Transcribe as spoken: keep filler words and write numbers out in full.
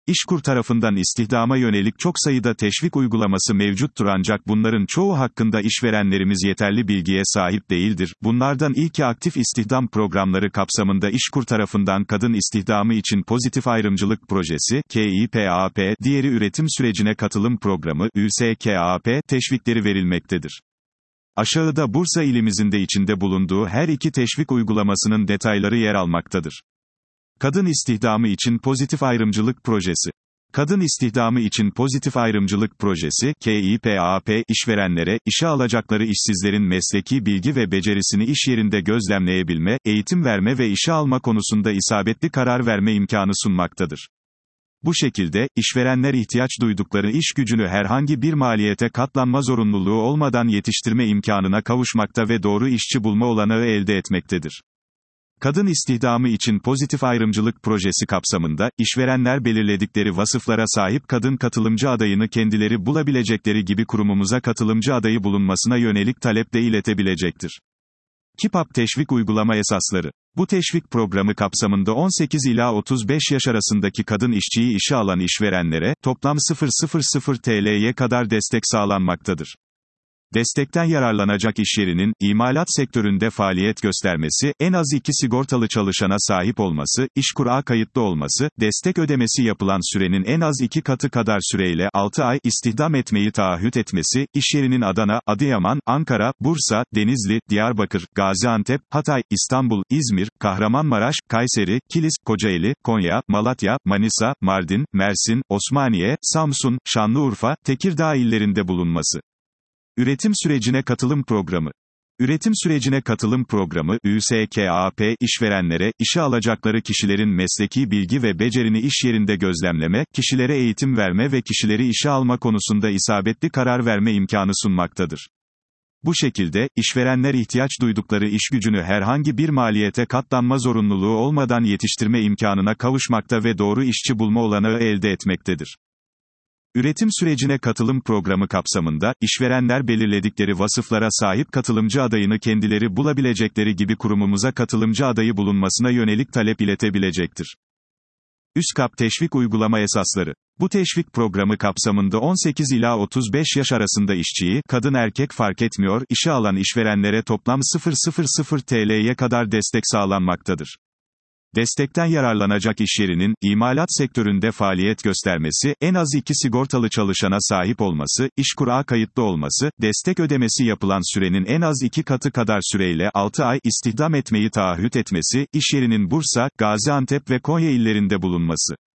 İşkur tarafından istihdama yönelik çok sayıda teşvik uygulaması mevcuttur ancak bunların çoğu hakkında işverenlerimiz yeterli bilgiye sahip değildir. Bunlardan ilki aktif istihdam programları kapsamında İşkur tarafından kadın istihdamı için pozitif ayrımcılık projesi, K İ P A P, diğeri üretim sürecine katılım programı, Ü S K A P, teşvikleri verilmektedir. Aşağıda Bursa ilimizin de içinde bulunduğu her iki teşvik uygulamasının detayları yer almaktadır. Kadın istihdamı için pozitif ayrımcılık projesi. Kadın istihdamı için pozitif ayrımcılık projesi, K İ P A P, işverenlere, işe alacakları işsizlerin mesleki bilgi ve becerisini iş yerinde gözlemleyebilme, eğitim verme ve işe alma konusunda isabetli karar verme imkanı sunmaktadır. Bu şekilde, işverenler ihtiyaç duydukları iş gücünü herhangi bir maliyete katlanma zorunluluğu olmadan yetiştirme imkanına kavuşmakta ve doğru işçi bulma olanağı elde etmektedir. Kadın istihdamı için pozitif ayrımcılık projesi kapsamında, işverenler belirledikleri vasıflara sahip kadın katılımcı adayını kendileri bulabilecekleri gibi kurumumuza katılımcı adayı bulunmasına yönelik talep de iletebilecektir. KİPAP teşvik uygulama esasları. Bu teşvik programı kapsamında on sekiz ila otuz beş yaş arasındaki kadın işçiyi işe alan işverenlere, toplam sıfır T L'ye kadar destek sağlanmaktadır. Destekten yararlanacak işyerinin, imalat sektöründe faaliyet göstermesi, en az iki sigortalı çalışana sahip olması, İşkur'a kayıtlı olması, destek ödemesi yapılan sürenin en az iki katı kadar süreyle altı ay istihdam etmeyi taahhüt etmesi, işyerinin Adana, Adıyaman, Ankara, Bursa, Denizli, Diyarbakır, Gaziantep, Hatay, İstanbul, İzmir, Kahramanmaraş, Kayseri, Kilis, Kocaeli, Konya, Malatya, Manisa, Mardin, Mersin, Osmaniye, Samsun, Şanlıurfa, Tekirdağ illerinde bulunması. Üretim sürecine katılım programı. Üretim sürecine katılım programı, Ü S K A P, işverenlere, işe alacakları kişilerin mesleki bilgi ve becerini iş yerinde gözlemleme, kişilere eğitim verme ve kişileri işe alma konusunda isabetli karar verme imkanı sunmaktadır. Bu şekilde, işverenler ihtiyaç duydukları iş gücünü herhangi bir maliyete katlanma zorunluluğu olmadan yetiştirme imkanına kavuşmakta ve doğru işçi bulma olanağı elde etmektedir. Üretim sürecine katılım programı kapsamında, işverenler belirledikleri vasıflara sahip katılımcı adayını kendileri bulabilecekleri gibi kurumumuza katılımcı adayı bulunmasına yönelik talep iletebilecektir. ÜSKAP teşvik uygulama esasları. Bu teşvik programı kapsamında on sekiz ila otuz beş yaş arasında işçiyi, kadın erkek fark etmiyor, işe alan işverenlere toplam sıfır T L'ye kadar destek sağlanmaktadır. Destekten yararlanacak işyerinin, imalat sektöründe faaliyet göstermesi, en az iki sigortalı çalışana sahip olması, İşkur'a kayıtlı olması, destek ödemesi yapılan sürenin en az iki katı kadar süreyle altı ay istihdam etmeyi taahhüt etmesi, işyerinin Bursa, Gaziantep ve Konya illerinde bulunması.